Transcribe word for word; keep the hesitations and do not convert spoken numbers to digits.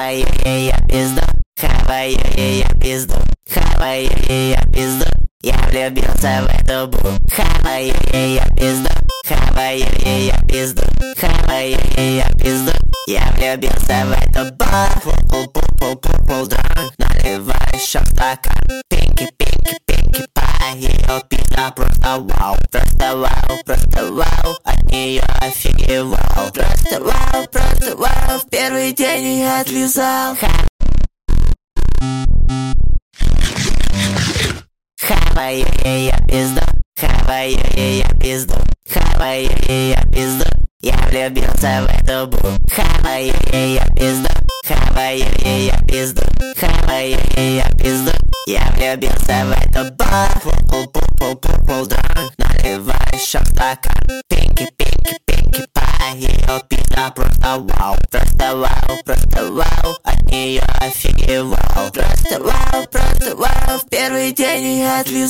Хаваю ее пизду, хаваю ее пизду, хаваю ее пизду. Я влюбился в эту бу. Хаваю ее пизду, хаваю ее пизду, хаваю ее пизду. Я влюбился в эту бар. Пул-пул-пул-пул-пул дран. Наливай еще стакан. Пинки-пинки, пинки пай. Ее пизда просто вау. Просто вау, просто вау. От нее офигевал. Просто вау, просто вау. В первый день я отлизал. Хаваю ее пизду, хаваю ее пизду, хаваю ее пизду. Я влюбился в эту бу. Хаваю ее пизду, хаваю ее пизду, хаваю ее пизду. Я влюбился в эту бар. Пул-пул-пул-пул-пул дран. Наливай еще стакан. Пинки-пинки, пинки пай. Ее пизда просто вау. Просто вау, просто вау. От нее офигевал. Просто вау, просто вау. В первый день я отлизал.